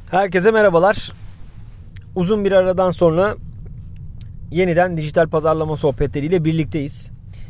Herkese merhabalar. Uzun bir aradan sonra yeniden dijital pazarlama sohbetleriyle birlikteyiz.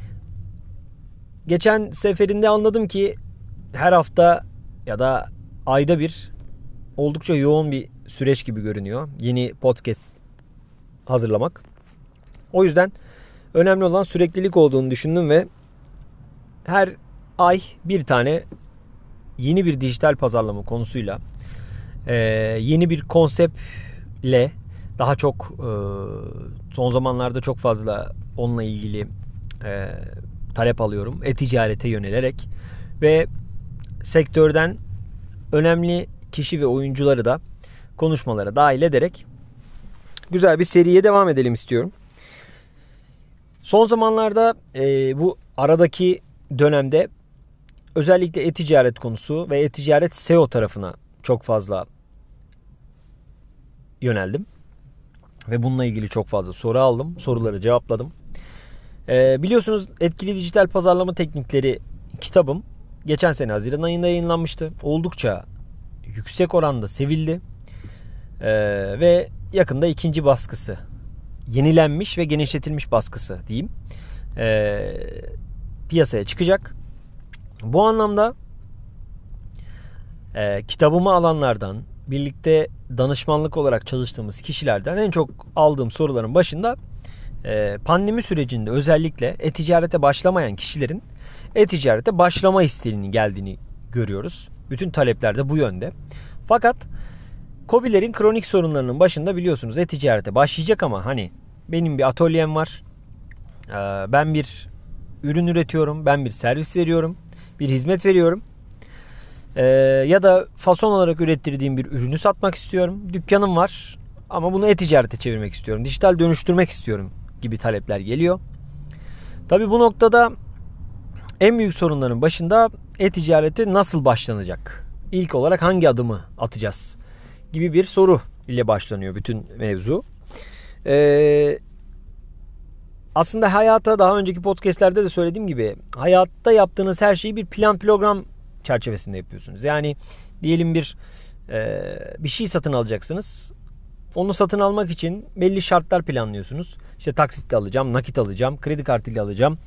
Geçen seferinde anladım ki her hafta ya da ayda bir oldukça yoğun bir süreç gibi görünüyor. Yeni podcast hazırlamak. O yüzden önemli olan süreklilik olduğunu düşündüm ve her ay bir tane yeni bir dijital pazarlama konusuyla yeni bir konseptle daha çok son zamanlarda çok fazla onunla ilgili talep alıyorum. E-ticarete yönelerek ve sektörden önemli kişi ve oyuncuları da konuşmalara dahil ederek güzel bir seriye devam edelim istiyorum. Son zamanlarda bu aradaki dönemde özellikle e-ticaret konusu ve e-ticaret SEO tarafına çok fazla yöneldim. Ve bununla ilgili çok fazla soru aldım. Soruları cevapladım. Biliyorsunuz Etkili Dijital Pazarlama Teknikleri kitabım geçen sene Haziran ayında yayınlanmıştı. Oldukça yüksek oranda sevildi. Ve yakında ikinci baskısı, yenilenmiş ve genişletilmiş baskısı diyeyim, piyasaya çıkacak. Bu anlamda kitabımı alanlardan, birlikte danışmanlık olarak çalıştığımız kişilerden en çok aldığım soruların başında pandemi sürecinde özellikle e-ticarete başlamayan kişilerin e-ticarete başlama isteğinin geldiğini görüyoruz. Bütün talepler de bu yönde. Fakat KOBİ'lerin kronik sorunlarının başında biliyorsunuz e-ticarete başlayacak ama hani benim bir atölyem var. Ben bir ürün üretiyorum, ben bir servis veriyorum, bir hizmet veriyorum. Ya da fason olarak ürettirdiğim bir ürünü satmak istiyorum. Dükkanım var ama bunu e-ticarete çevirmek istiyorum. Dijital dönüştürmek istiyorum gibi talepler geliyor. Tabii bu noktada en büyük sorunların başında e-ticarete nasıl başlanacak? İlk olarak hangi adımı atacağız? Gibi bir soru ile başlanıyor bütün mevzu. Aslında hayata daha önceki podcastlerde de söylediğim gibi hayatta yaptığınız her şeyi bir plan program çerçevesinde yapıyorsunuz. Yani diyelim bir şey satın alacaksınız. Onu satın almak için belli şartlar planlıyorsunuz. İşte taksitle alacağım, nakit alacağım, kredi kartıyla alacağım,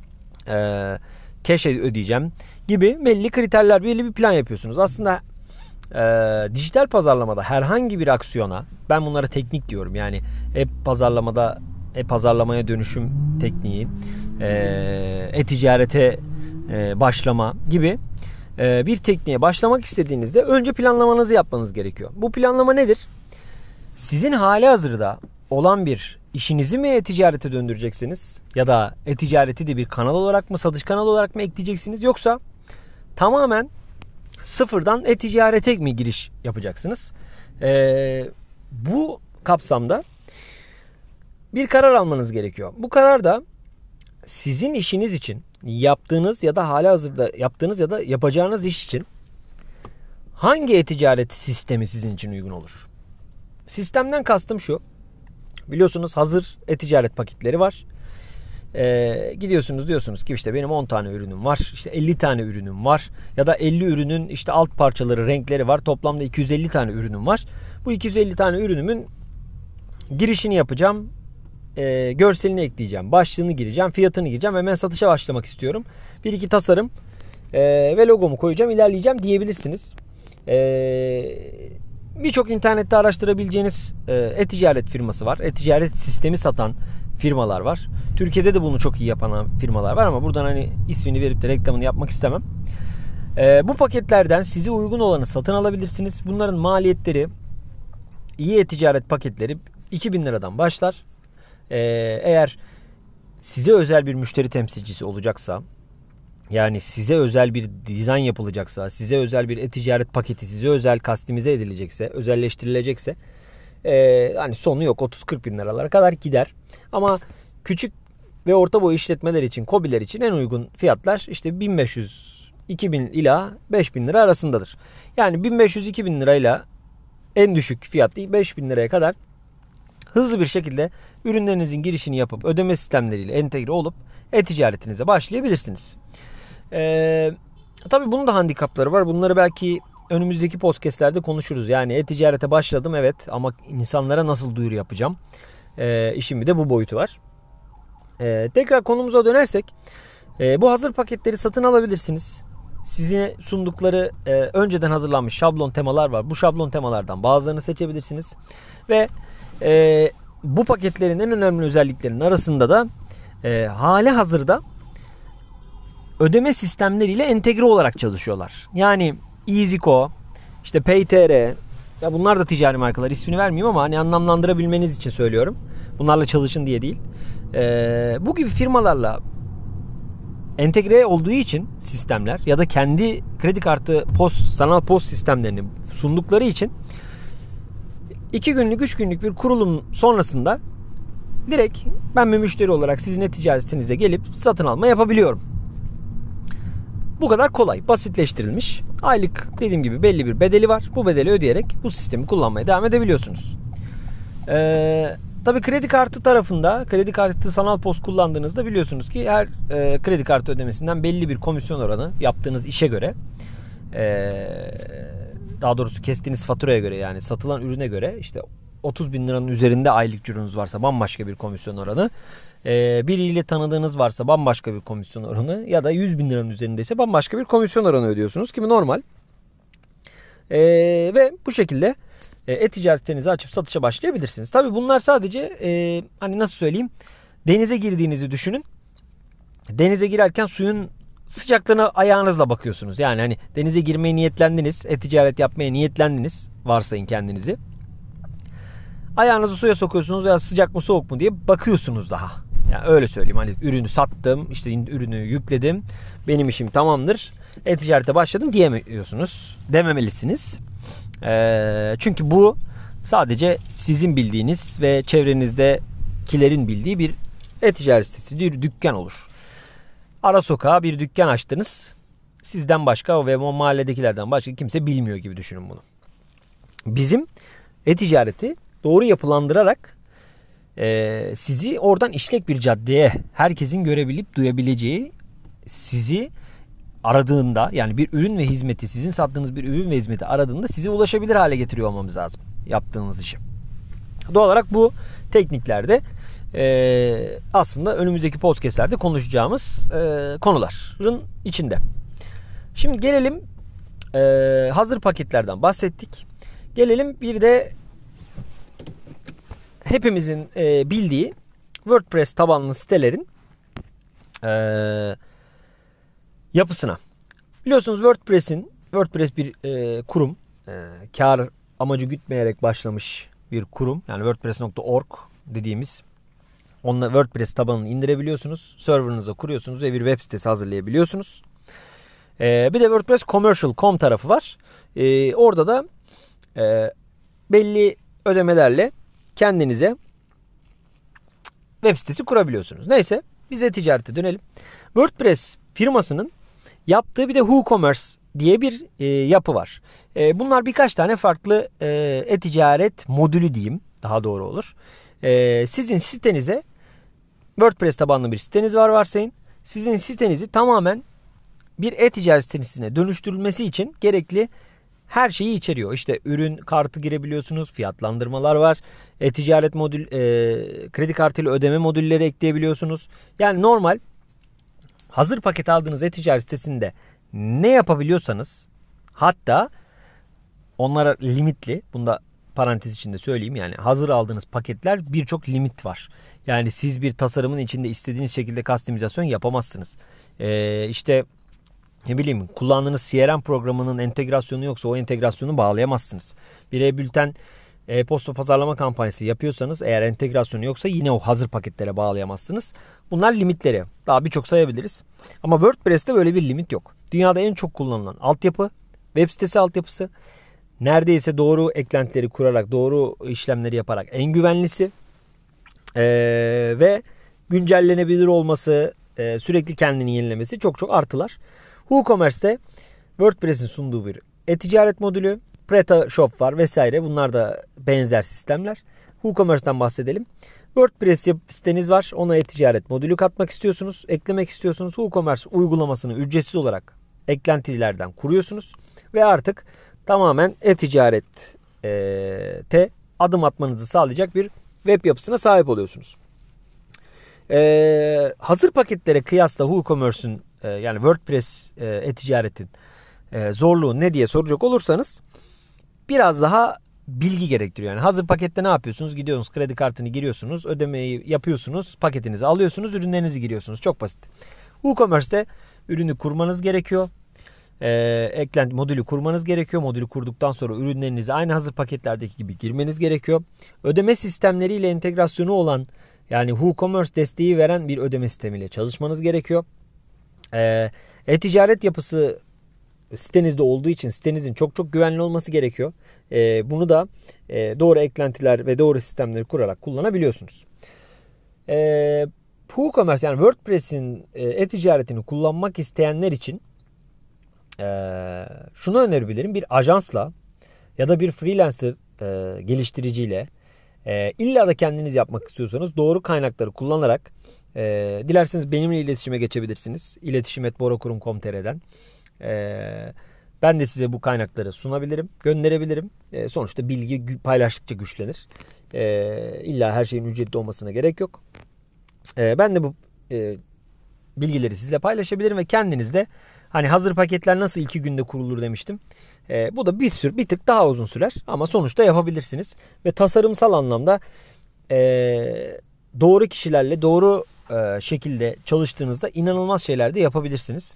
cash ödeyeceğim gibi belli kriterler, belli bir plan yapıyorsunuz. Aslında dijital pazarlamada herhangi bir aksiyona, ben bunlara teknik diyorum. Yani pazarlamaya dönüşüm tekniği, e-ticarete başlama gibi bir tekniğe başlamak istediğinizde önce planlamanızı yapmanız gerekiyor. Bu planlama nedir? Sizin halihazırda olan bir işinizi mi e-ticarete döndüreceksiniz? Ya da e-ticareti de bir kanal olarak mı, satış kanalı olarak mı ekleyeceksiniz? Yoksa tamamen sıfırdan e-ticarete mi giriş yapacaksınız? Bu kapsamda bir karar almanız gerekiyor. Bu karar da sizin işiniz için yaptığınız ya da halihazırda yaptığınız ya da yapacağınız iş için hangi e-ticaret sistemi sizin için uygun olur? Sistemden kastım şu. Biliyorsunuz hazır e-ticaret paketleri var. Gidiyorsunuz diyorsunuz ki işte benim 10 tane ürünüm var. İşte 50 tane ürünüm var. Ya da 50 ürünün işte alt parçaları, renkleri var. Toplamda 250 tane ürünüm var. Bu 250 tane ürünümün girişini yapacağım. Görselini ekleyeceğim. Başlığını gireceğim. Fiyatını gireceğim. Hemen satışa başlamak istiyorum. Bir iki tasarım ve logomu koyacağım. İlerleyeceğim diyebilirsiniz. Birçok internette araştırabileceğiniz e-ticaret firması var. E-ticaret sistemi satan firmalar var. Türkiye'de de bunu çok iyi yapan firmalar var ama buradan hani ismini verip de reklamını yapmak istemem. Bu paketlerden size uygun olanı satın alabilirsiniz. Bunların maliyetleri, iyi e-ticaret paketleri 2.000 liradan başlar. Eğer size özel bir müşteri temsilcisi olacaksa, yani size özel bir dizayn yapılacaksa, size özel bir e-ticaret paketi, size özel kastimize edilecekse, özelleştirilecekse hani sonu yok, 30-40 bin liralara kadar gider. Ama küçük ve orta boy işletmeler için, KOBİ'ler için en uygun fiyatlar işte 1500, 2000 ila 5000 lira arasındadır. Yani 1500-2000 lirayla en düşük fiyat değil 5000 liraya kadar hızlı bir şekilde ürünlerinizin girişini yapıp ödeme sistemleriyle entegre olup e-ticaretinize başlayabilirsiniz. Tabii bunun da handikapları var. Bunları belki önümüzdeki podcastlerde konuşuruz. Yani e-ticarete başladım evet ama insanlara nasıl duyuru yapacağım? İşin bir de bu boyutu var. Tekrar konumuza dönersek bu hazır paketleri satın alabilirsiniz. Size sundukları önceden hazırlanmış şablon temalar var. Bu şablon temalardan bazılarını seçebilirsiniz. Ve bu paketlerin en önemli özelliklerinin arasında da hali hazırda ödeme sistemleriyle entegre olarak çalışıyorlar. Yani EasyCo, işte PayTR, ya bunlar da ticari markalar, ismini vermeyeyim ama hani anlamlandırabilmeniz için söylüyorum. Bunlarla çalışın diye değil. Bu gibi firmalarla entegre olduğu için sistemler ya da kendi kredi kartı sanal post sistemlerini sundukları için 2 günlük 3 günlük bir kurulum sonrasında direkt ben bir müşteri olarak sizin e-ticaretinize gelip satın alma yapabiliyorum. Bu kadar kolay, basitleştirilmiş. Aylık dediğim gibi belli bir bedeli var. Bu bedeli ödeyerek bu sistemi kullanmaya devam edebiliyorsunuz. Tabii kredi kartı tarafında, kredi kartı sanal post kullandığınızda biliyorsunuz ki her kredi kartı ödemesinden belli bir komisyon oranı yaptığınız işe göre, daha doğrusu kestiğiniz faturaya göre, yani satılan ürüne göre, işte 30 bin liranın üzerinde aylık cirunuz varsa bambaşka bir komisyon oranı, biriyle tanıdığınız varsa bambaşka bir komisyon oranı ya da 100 bin liranın üzerindeyse bambaşka bir komisyon oranı ödüyorsunuz gibi normal. Ve bu şekilde e-ticaretinizi açıp satışa başlayabilirsiniz. Tabii bunlar sadece hani nasıl söyleyeyim, denize girdiğinizi düşünün. Denize girerken suyun sıcaklığına ayağınızla bakıyorsunuz. Yani hani denize girmeye niyetlendiniz, e-ticaret yapmaya niyetlendiniz, varsayın kendinizi. Ayağınızı suya sokuyorsunuz ya sıcak mı soğuk mu diye bakıyorsunuz daha. Yani öyle söyleyeyim, hani ürünü sattım, işte ürünü yükledim, benim işim tamamdır, e-ticarete başladım diyemiyorsunuz, dememelisiniz. Çünkü bu sadece sizin bildiğiniz ve çevrenizdekilerin bildiği bir e-ticaret sitesi, bir dükkan olur. Ara sokağa bir dükkan açtınız, sizden başka ve o mahalledekilerden başka kimse bilmiyor gibi düşünün bunu. Bizim e-ticareti doğru yapılandırarak sizi oradan işlek bir caddeye, herkesin görebilip duyabileceği, sizi aradığında, yani bir ürün ve hizmeti, sizin sattığınız bir ürün ve hizmeti aradığında size ulaşabilir hale getiriyor olmamız lazım yaptığınız işi. Doğal olarak bu tekniklerde aslında önümüzdeki podcastlerde konuşacağımız konuların içinde. Şimdi gelelim, hazır paketlerden bahsettik. Gelelim bir de hepimizin bildiği WordPress tabanlı sitelerin yapısına. Biliyorsunuz WordPress bir kurum. Kar amacı gütmeyerek başlamış bir kurum. Yani WordPress.org dediğimiz. Onunla WordPress tabanını indirebiliyorsunuz. Server'ınıza kuruyorsunuz ve bir web sitesi hazırlayabiliyorsunuz. Bir de WordPress Commercial.com tarafı var. Orada da belli ödemelerle kendinize web sitesi kurabiliyorsunuz. Neyse, biz e-ticarete dönelim. WordPress firmasının yaptığı bir de WooCommerce diye bir yapı var. Bunlar birkaç tane farklı e-ticaret modülü diyeyim, daha doğru olur. Sizin sitenize, WordPress tabanlı bir siteniz var varsayın. Sizin sitenizi tamamen bir e-ticaret sitesine dönüştürülmesi için gerekli her şeyi içeriyor. İşte ürün kartı girebiliyorsunuz, fiyatlandırmalar var, e-ticaret modül, kredi kartıyla ödeme modülleri ekleyebiliyorsunuz. Yani normal hazır paket aldığınız e-ticaret sitesinde ne yapabiliyorsanız, hatta onlara limitli, bunda parantez içinde söyleyeyim, yani hazır aldığınız paketler birçok limit var. Yani siz bir tasarımın içinde istediğiniz şekilde kastomizasyon yapamazsınız. İşte ne bileyim, kullandığınız CRM programının entegrasyonu yoksa o entegrasyonu bağlayamazsınız. Bir e-bülten, e-posta pazarlama kampanyası yapıyorsanız eğer entegrasyonu yoksa yine o hazır paketlere bağlayamazsınız. Bunlar limitleri. Daha birçok sayabiliriz. Ama WordPress'te böyle bir limit yok. Dünyada en çok kullanılan altyapı, web sitesi altyapısı. Neredeyse doğru eklentileri kurarak, doğru işlemleri yaparak en güvenlisi. Ve güncellenebilir olması, sürekli kendini yenilemesi çok artılar. WooCommerce'te WordPress'in sunduğu bir e-ticaret modülü, PretaShop var vesaire. Bunlar da benzer sistemler. WooCommerce'ten bahsedelim. WordPress siteniz var. Ona e-ticaret modülü katmak istiyorsunuz, eklemek istiyorsunuz. WooCommerce uygulamasını ücretsiz olarak eklentilerden kuruyorsunuz ve artık tamamen e-ticarette adım atmanızı sağlayacak bir web yapısına sahip oluyorsunuz. Hazır paketlere kıyasla WooCommerce'ün yani WordPress e-ticaretin zorluğu ne diye soracak olursanız biraz daha bilgi gerektiriyor. Yani hazır pakette ne yapıyorsunuz? Gidiyorsunuz, kredi kartını giriyorsunuz, ödemeyi yapıyorsunuz, paketinizi alıyorsunuz, ürünlerinizi giriyorsunuz. Çok basit. WooCommerce'te ürünü kurmanız gerekiyor. Eklenti modülü kurmanız gerekiyor. Modülü kurduktan sonra ürünlerinizi aynı hazır paketlerdeki gibi girmeniz gerekiyor. Ödeme sistemleriyle entegrasyonu olan, yani WooCommerce desteği veren bir ödeme sistemiyle çalışmanız gerekiyor. E-ticaret yapısı sitenizde olduğu için sitenizin çok güvenli olması gerekiyor. Bunu da doğru eklentiler ve doğru sistemleri kurarak kullanabiliyorsunuz. WooCommerce yani WordPress'in e-ticaretini kullanmak isteyenler için şunu önerebilirim. Bir ajansla ya da bir freelancer geliştiriciyle illa da kendiniz yapmak istiyorsanız doğru kaynakları kullanarak dilerseniz benimle iletişime geçebilirsiniz. iletişim@borokurum.com.tr'den ben de size bu kaynakları sunabilirim, gönderebilirim. Sonuçta bilgi paylaştıkça güçlenir. İlla her şeyin ücretli olmasına gerek yok. Ben de bu bilgileri sizle paylaşabilirim ve kendiniz de hani hazır paketler nasıl 2 günde kurulur demiştim. Bu da bir tık daha uzun sürer ama sonuçta yapabilirsiniz. Ve tasarımsal anlamda doğru kişilerle doğru şekilde çalıştığınızda inanılmaz şeyler de yapabilirsiniz.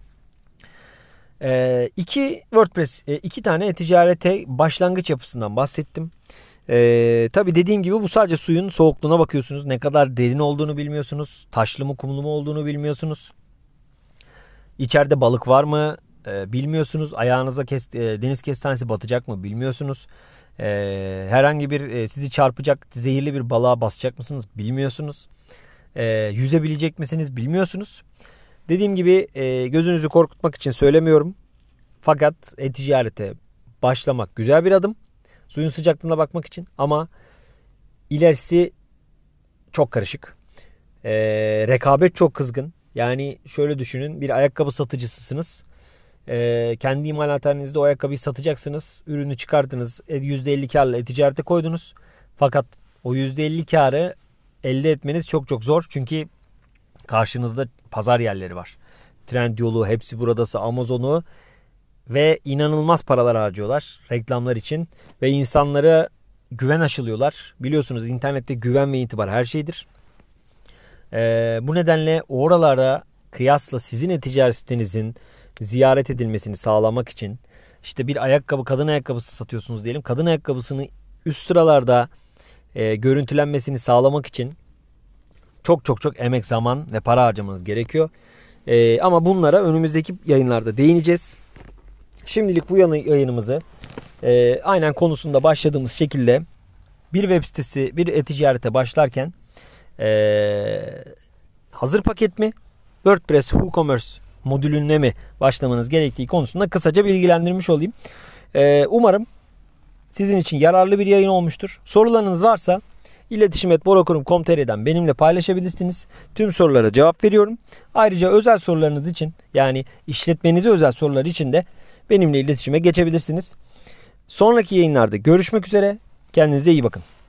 İki tane e-ticarete başlangıç yapısından bahsettim. Tabii dediğim gibi bu sadece suyun soğukluğuna bakıyorsunuz. Ne kadar derin olduğunu bilmiyorsunuz. Taşlı mı kumlu mu olduğunu bilmiyorsunuz. İçeride balık var mı bilmiyorsunuz. Ayağınıza deniz kestanesi batacak mı bilmiyorsunuz. Herhangi bir sizi çarpacak zehirli bir balığa basacak mısınız bilmiyorsunuz. Yüzebilecek misiniz bilmiyorsunuz. Dediğim gibi gözünüzü korkutmak için söylemiyorum. Fakat e-ticarete başlamak güzel bir adım. Suyun sıcaklığına bakmak için ama ilerisi çok karışık. Rekabet çok kızgın. Yani şöyle düşünün, bir ayakkabı satıcısısınız. Kendi imalathanenizde o ayakkabıyı satacaksınız. Ürünü çıkardınız. %50 karla e-ticarete koydunuz. Fakat o %50 karı elde etmeniz çok zor. Çünkü karşınızda pazar yerleri var. Trendyol'u, Hepsi Burada'sı, Amazon'u ve inanılmaz paralar harcıyorlar reklamlar için ve insanlara güven aşılıyorlar. Biliyorsunuz internette güven ve itibar her şeydir. Bu nedenle oralara kıyasla sizin e-ticaret sitenizin ziyaret edilmesini sağlamak için işte bir ayakkabı, kadın ayakkabısı satıyorsunuz diyelim. Kadın ayakkabısını üst sıralarda görüntülenmesini sağlamak için çok emek, zaman ve para harcamanız gerekiyor. Ama bunlara önümüzdeki yayınlarda değineceğiz. Şimdilik bu yayınımızı aynen konusunda başladığımız şekilde bir web sitesi, bir e-ticarete başlarken hazır paket mi, WordPress WooCommerce modülüne mi başlamanız gerektiği konusunda kısaca bilgilendirmiş olayım. Umarım sizin için yararlı bir yayın olmuştur. Sorularınız varsa iletişim@borokurum.com.tr'den benimle paylaşabilirsiniz. Tüm sorulara cevap veriyorum. Ayrıca özel sorularınız için, yani işletmenize özel sorular için de benimle iletişime geçebilirsiniz. Sonraki yayınlarda görüşmek üzere. Kendinize iyi bakın.